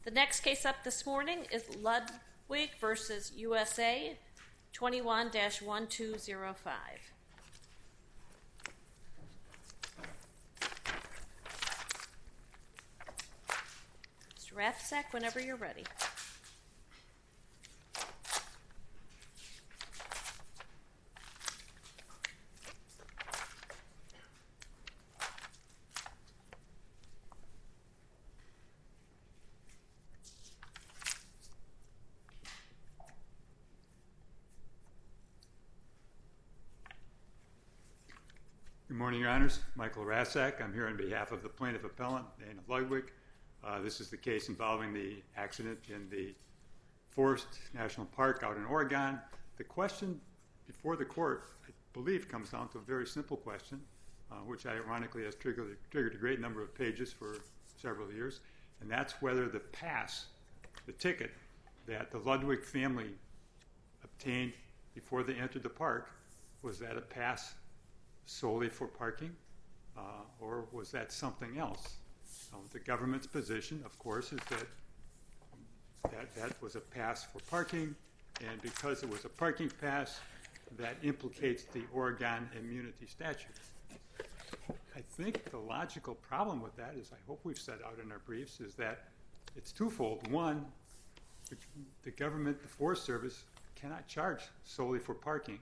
The next case up this morning is Ludwig v. USA, 21-1205. Mr. Rathsack, whenever you're ready. Good morning, Your Honors. Michael Rathsack. I'm here on behalf of the plaintiff appellant, Dana Ludwig. This is the case involving the accident in the Forest National Park out in Oregon. The question before the court, I believe, comes down to a very simple question, which ironically has triggered a great number of pages for several years, and that's whether the pass, the ticket that the Ludwig family obtained before they entered the park, was that a pass solely for parking, or was that something else? The government's position, of course, is that was a pass for parking, and because it was a parking pass, that implicates the Oregon immunity statute. I think the logical problem with that, as I hope we've set out in our briefs, is that it's twofold. One, the government, the Forest Service, cannot charge solely for parking.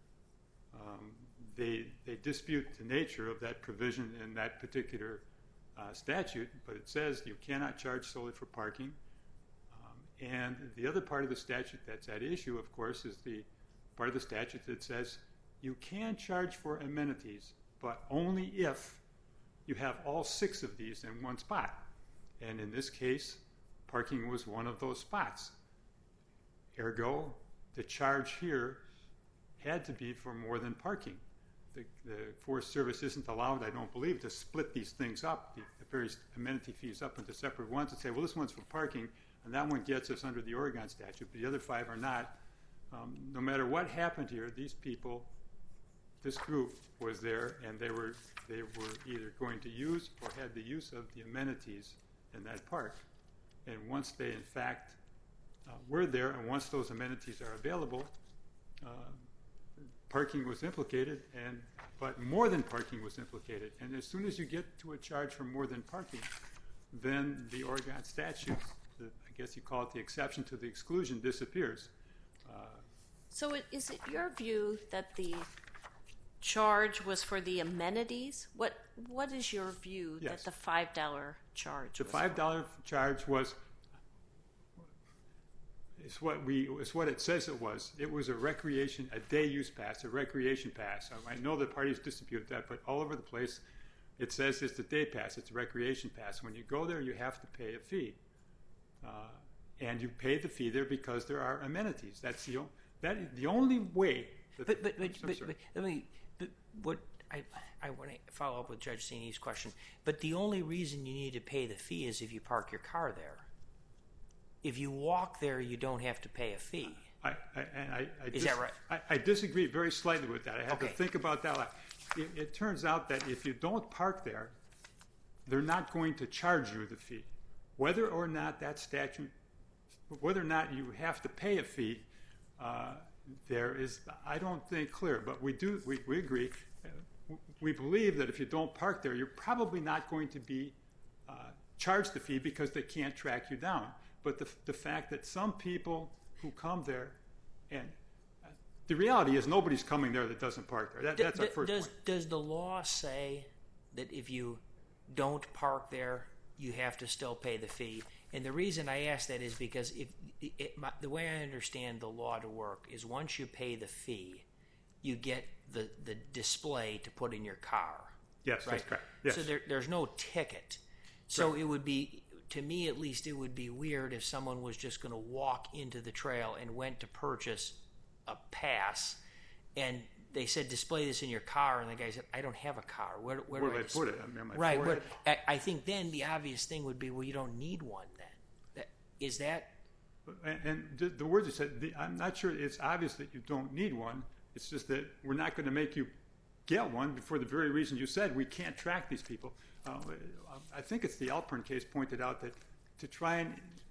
They dispute the nature of that provision in that particular statute, but it says you cannot charge solely for parking. And the other part of the statute that's at issue, of course, is the part of the statute that says you can charge for amenities, but only if you have all 6 of these in one spot. And in this case, parking was one of those spots. Ergo, the charge here had to be for more than parking. The Forest Service isn't allowed, I don't believe, to split these things up, the various amenity fees up into separate ones, and say, well, this one's for parking, and that one gets us under the Oregon statute, but the other 5 are not. No matter what happened here, these people, this group was there, and they were either going to use or had the use of the amenities in that park. And once they, in fact, were there, and once those amenities are available, parking was implicated, but more than parking was implicated. And as soon as you get to a charge for more than parking, then the Oregon statute, I guess you call it the exception to the exclusion, disappears. So is it your view that the charge was for the amenities? What is your view that the $5 charge was? The $5 charge was what it says it was. It was a day use pass, a recreation pass. I know the parties dispute that, but all over the place it says it's a day pass, it's a recreation pass. When you go there, you have to pay a fee. And you pay the fee there because there are amenities. That's the only way. I want to follow up with Judge Sini's question. But the only reason you need to pay the fee is if you park your car there. If you walk there, you don't have to pay a fee. Is that right? I disagree very slightly with that. I have to think about that. It turns out that if you don't park there, they're not going to charge you the fee. Whether or not that statute, whether or not you have to pay a fee, there is, I don't think, clear. But we agree. We believe that if you don't park there, you're probably not going to be charged the fee because they can't track you down. But the fact that some people who come there, and the reality is nobody's coming there that doesn't park there. That's our first point. Does the law say that if you don't park there, you have to still pay the fee? And the reason I ask that is because the way I understand the law to work is once you pay the fee, you get the display to put in your car. Yes, right? That's correct. Yes. So there's no ticket. So It would be, to me at least, it would be weird if someone was just going to walk into the trail and went to purchase a pass, and they said, display this in your car, and the guy said, I don't have a car. Where do I put it? Right. But I think then the obvious thing would be, well, you don't need one then. Is that? And the words you said, I'm not sure it's obvious that you don't need one. It's just that we're not going to make you get one for the very reason you said. We can't track these people. I think it's the Alpern case pointed out that to try and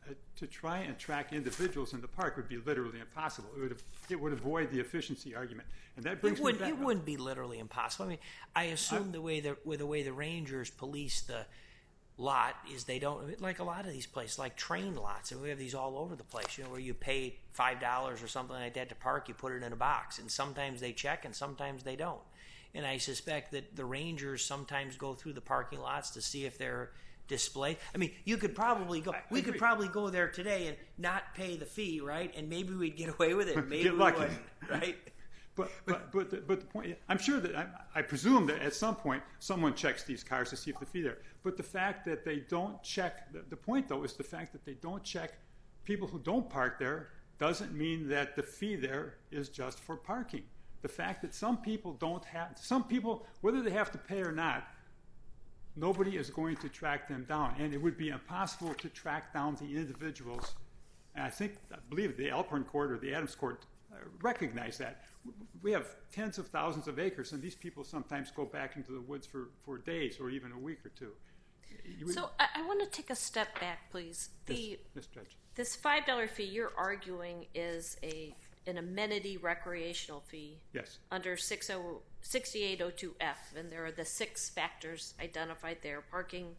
to try and track individuals in the park would be literally impossible. It would avoid the efficiency argument, and that brings me back. It wouldn't be literally impossible. I mean, I assume the way the rangers police the lot is they don't, like a lot of these places, like train lots, and we have these all over the place. You know, where you pay $5 or something like that to park, you put it in a box, and sometimes they check and sometimes they don't. And I suspect that the rangers sometimes go through the parking lots to see if they're displayed. I mean, you could probably go. We could probably go there today and not pay the fee, right? And maybe we'd get away with it. Maybe get lucky, right? But the point, I'm sure that I presume that at some point someone checks these cars to see if the fee there. But the fact that they don't check, the point though is the fact that they don't check people who don't park there doesn't mean that the fee there is just for parking. The fact that some people, whether they have to pay or not, nobody is going to track them down, and it would be impossible to track down the individuals. And I believe the Alpern Court or the Adams Court recognize that. We have tens of thousands of acres, and these people sometimes go back into the woods for days or even a week or two. So I want to take a step back, please. Yes, Judge. This $5 fee you're arguing is an amenity recreational fee. Yes. Under 6802F, and there are the 6 factors identified there. Parking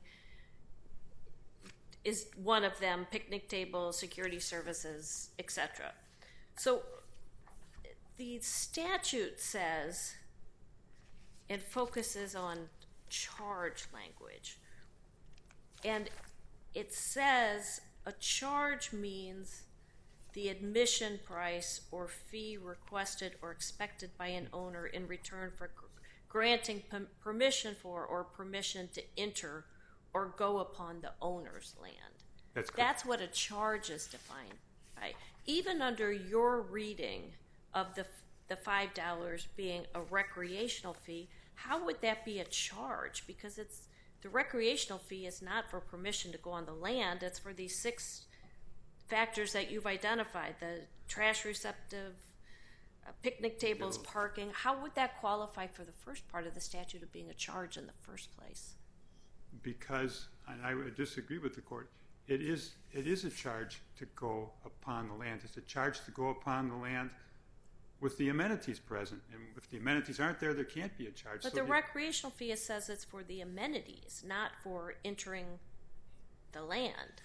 is one of them, picnic tables, security services, etc. So the statute says it focuses on charge language. And it says a charge means the admission price or fee requested or expected by an owner in return for granting permission for or permission to enter or go upon the owner's land. That's what a charge is defined by. Even under your reading of the $5 being a recreational fee, how would that be a charge? Because the recreational fee is not for permission to go on the land. It's for these 6 factors that you've identified, the trash receptive, picnic tables, parking. How would that qualify for the first part of the statute of being a charge in the first place? Because, and I would disagree with the court, it is a charge to go upon the land. It's a charge to go upon the land with the amenities present. And if the amenities aren't there, there can't be a charge. But the recreational fee says it's for the amenities, not for entering the land.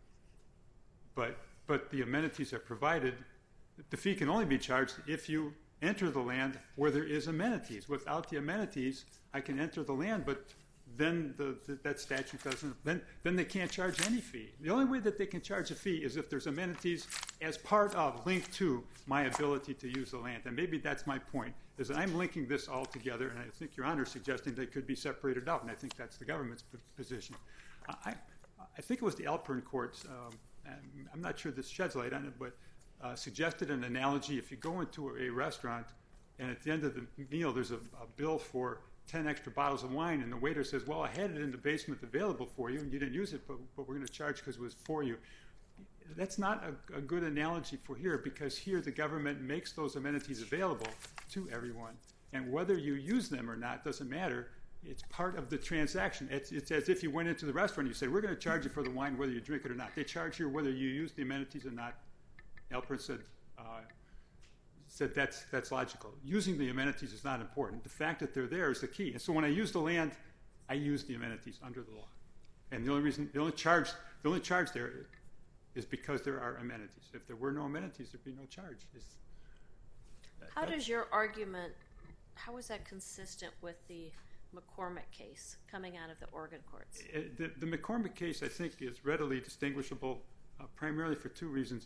But the amenities are provided. The fee can only be charged if you enter the land where there is amenities. Without the amenities, I can enter the land, but then that statute doesn't. Then they can't charge any fee. The only way that they can charge a fee is if there's amenities as part of, linked to my ability to use the land. And maybe that's my point, is that I'm linking this all together, and I think Your Honor is suggesting they could be separated out, and I think that's the government's position. I think it was the Alpern Courts. I'm not sure this sheds light on it, but suggested an analogy. If you go into a restaurant and at the end of the meal there's a bill for 10 extra bottles of wine, and the waiter says, well, I had it in the basement available for you, and you didn't use it, but we're going to charge because it was for you. That's not a good analogy for here, because here the government makes those amenities available to everyone, and whether you use them or not doesn't matter. It's part of the transaction. It's as if you went into the restaurant and you said, we're going to charge you for the wine whether you drink it or not. They charge you whether you use the amenities or not. Alpern said that's logical. Using the amenities is not important. The fact that they're there is the key. And so when I use the land, I use the amenities under the law. And the only charge there is because there are amenities. If there were no amenities, there'd be no charge. How does your argument, how is that consistent with the McCormick case coming out of the Oregon courts? The McCormick case, I think, is readily distinguishable primarily for 2 reasons.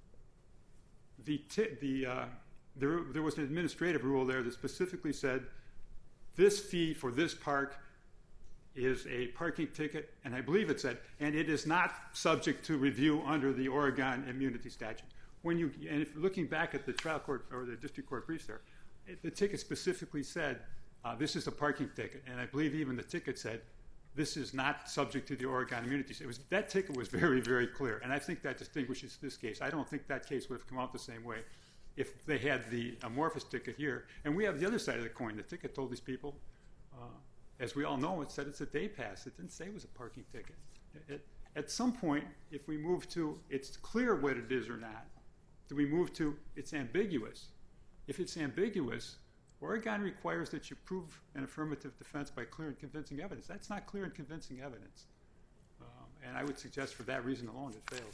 There was an administrative rule there that specifically said this fee for this park is a parking ticket, and I believe it said, and it is not subject to review under the Oregon immunity statute. And if you're looking back at the trial court or the district court briefs there, the ticket specifically said this is a parking ticket, and I believe even the ticket said this is not subject to the Oregon immunities. That ticket was very, very clear, and I think that distinguishes this case. I don't think that case would have come out the same way if they had the amorphous ticket here. And we have the other side of the coin. The ticket told these people, as we all know, it said it's a day pass. It didn't say it was a parking ticket. at some point, if we move to it's clear what it is or not, do we move to it's ambiguous? If it's ambiguous, Oregon requires that you prove an affirmative defense by clear and convincing evidence. That's not clear and convincing evidence. And I would suggest for that reason alone it fails.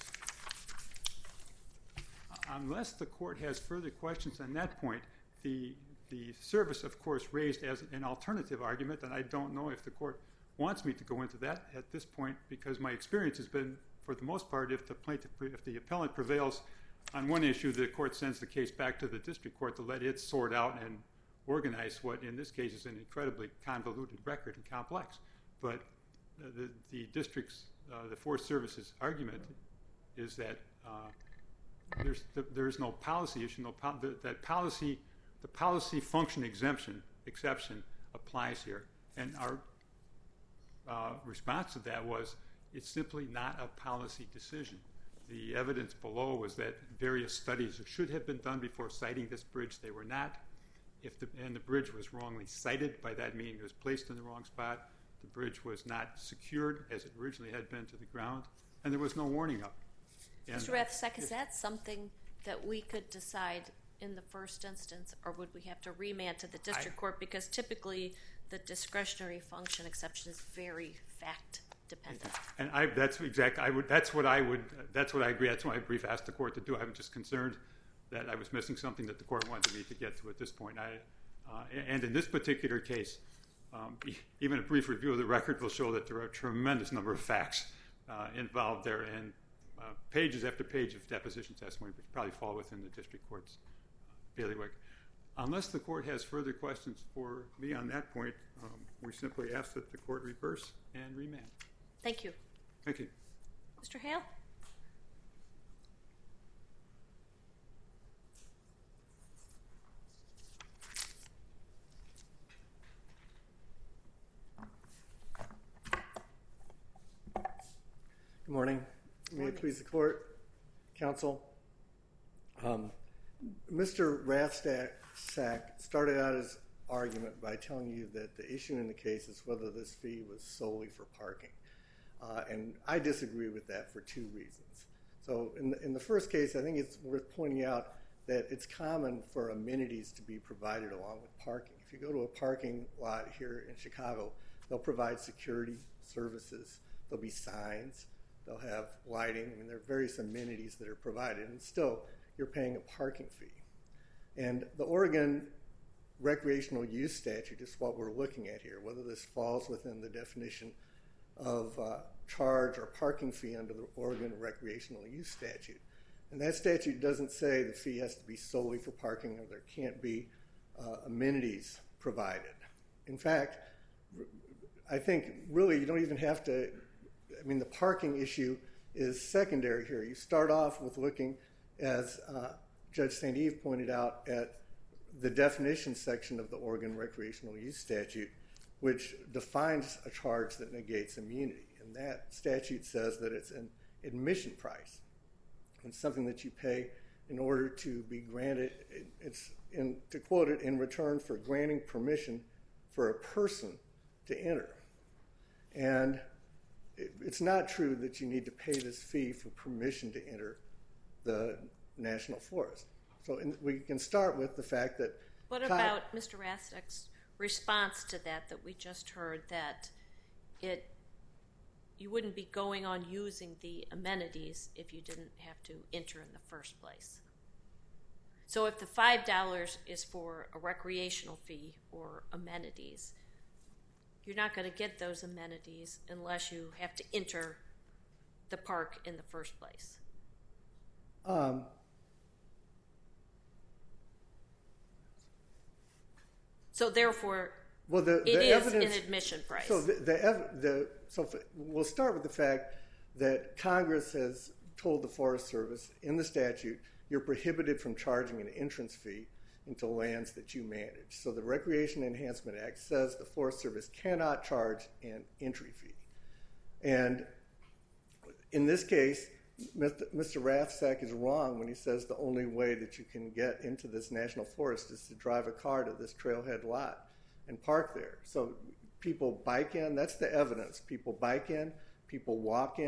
Unless the court has further questions on that point, the service, of course, raised as an alternative argument, and I don't know if the court wants me to go into that at this point because my experience has been, for the most part, if the appellant prevails on one issue, the court sends the case back to the district court to let it sort out and organize what, in this case, is an incredibly convoluted record and complex. But the district's, the Forest Service's argument is that there's no policy issue, the policy function exception applies here. And our response to that was it's simply not a policy decision. The evidence below was that various studies should have been done before citing this bridge. They were not. And the bridge was wrongly cited. By that meaning it was placed in the wrong spot. The bridge was not secured as it originally had been to the ground. And there was no warning up. Mr. Rathsack, is that something that we could decide in the first instance, or would we have to remand to the district court? Because typically the discretionary function exception is very fact dependent. And that's what I agree. That's what my brief asked the court to do. I'm just concerned that I was missing something that the court wanted me to get to at this point. And in this particular case, even a brief review of the record will show that there are a tremendous number of facts involved there, and pages after page of deposition testimony, which probably fall within the district court's bailiwick. Unless the court has further questions for me on that point, we simply ask that the court reverse and remand. Thank you. Thank you. Mr. Hale? Good morning. May it please the court, counsel. Mr. Rathsack started out his argument by telling you that the issue in the case is whether this fee was solely for parking. And I disagree with that for two reasons. So in the first case, I think it's worth pointing out that it's common for amenities to be provided along with parking. If you go to a parking lot here in Chicago, they'll provide security services. There'll be signs. They'll have lighting. I mean, there are various amenities that are provided, and still you're paying a parking fee. And the Oregon recreational use statute is what we're looking at here, whether this falls within the definition of charge or parking fee under the Oregon recreational use statute. And that statute doesn't say the fee has to be solely for parking or there can't be amenities provided. In fact, I think really you don't even have to, I mean, the parking issue is secondary here. You start off with looking, as Judge St. Eve pointed out, at the definition section of the Oregon recreational use statute, which defines a charge that negates immunity. And that statute says that it's an admission price. It's something that you pay in order to be granted, to quote it, in return for granting permission for a person to enter. And it's not true that you need to pay this fee for permission to enter the national forest. So we can start with the fact that... What about Mr. Rathsack's response to that we just heard, that you wouldn't be going on using the amenities if you didn't have to enter in the first place? So if the $5 is for a recreational fee or amenities, you're not going to get those amenities unless you have to enter the park in the first place. So therefore, it is an admission price. So we'll start with the fact that Congress has told the Forest Service in the statute you're prohibited from charging an entrance fee into lands that you manage. So the Recreation Enhancement Act says the Forest Service cannot charge an entry fee. And in this case, Mr. Rathsack is wrong when he says the only way that you can get into this national forest is to drive a car to this trailhead lot and park there. So people bike in, that's the evidence. People bike in, people walk in,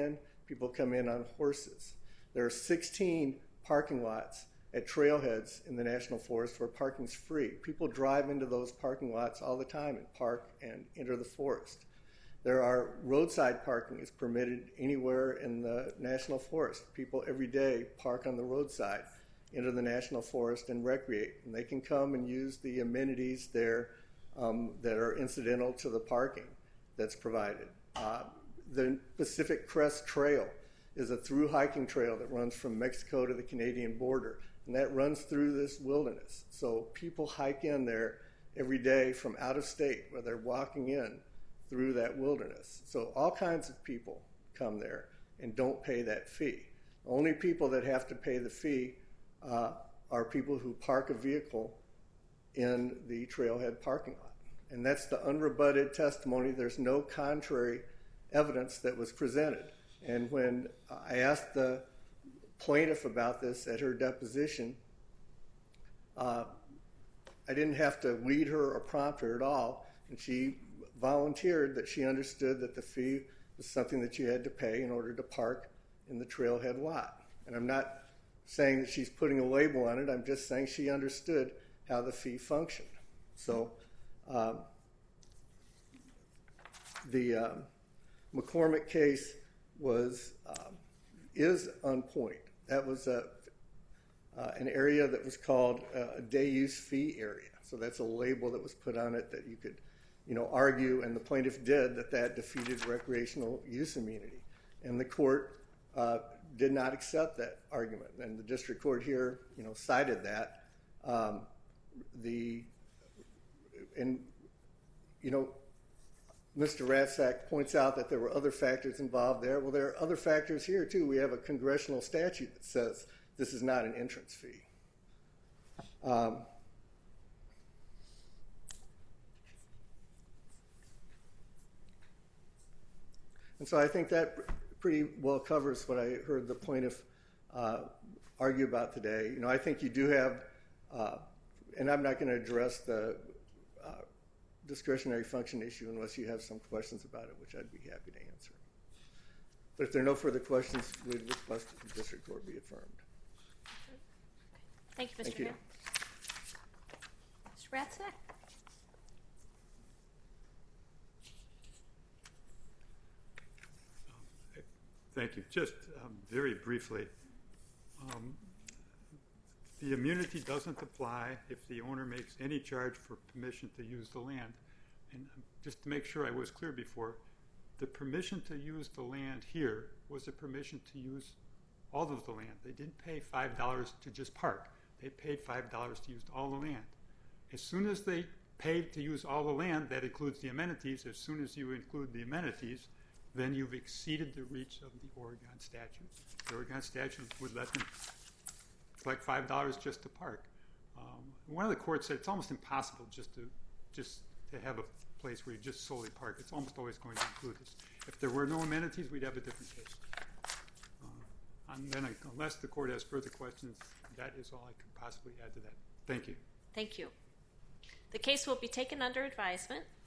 People come in on horses. There are 16 parking lots at trailheads in the National Forest where parking's free. People drive into those parking lots all the time and park and enter the forest. There are roadside parking is permitted anywhere in the National Forest. People every day park on the roadside, enter the National Forest and recreate. And they can come and use the amenities there that are incidental to the parking that's provided. The Pacific Crest Trail is a through hiking trail that runs from Mexico to the Canadian border, and that runs through this wilderness. So people hike in there every day from out of state, where they're walking in through that wilderness. So all kinds of people come there and don't pay that fee. The only people that have to pay the fee are people who park a vehicle in the trailhead parking lot. And that's the unrebutted testimony. There's no contrary evidence that was presented. And when I asked the plaintiff about this at her deposition, I didn't have to lead her or prompt her at all, and she volunteered that she understood that the fee was something that you had to pay in order to park in the trailhead lot. And I'm not saying that she's putting a label on it, I'm just saying she understood how the fee functioned. So the McCormick case is on point. That was an area that was called a day use fee area. So that's a label that was put on it that you could, argue, and the plaintiff did, that defeated recreational use immunity. And the court did not accept that argument. And the district court here, cited that. Mr. Ratzak points out that there were other factors involved there. Well, there are other factors here, too. We have a congressional statute that says this is not an entrance fee. And so I think that pretty well covers what I heard the plaintiff argue about today. I think you do have, and I'm not going to address the discretionary function issue unless you have some questions about it, which I'd be happy to answer. But if there are no further questions, we'd request that the district court be affirmed. Thank you, Mr. Hill. Mr. Ratzak? Thank you. Just very briefly, the immunity doesn't apply if the owner makes any charge for permission to use the land. And just to make sure I was clear before, the permission to use the land here was a permission to use all of the land. They didn't pay $5 to just park. They paid $5 to use all the land. As soon as they paid to use all the land, that includes the amenities. As soon as you include the amenities, then you've exceeded the reach of the Oregon statute. The Oregon statute would let them collect $5 just to park. One of the courts said it's almost impossible just to have a place where you just solely park. It's almost always going to include this. If there were no amenities, we'd have a different case. And then, unless the court has further questions, that is all I could possibly add to that. Thank you. Thank you. The case will be taken under advisement.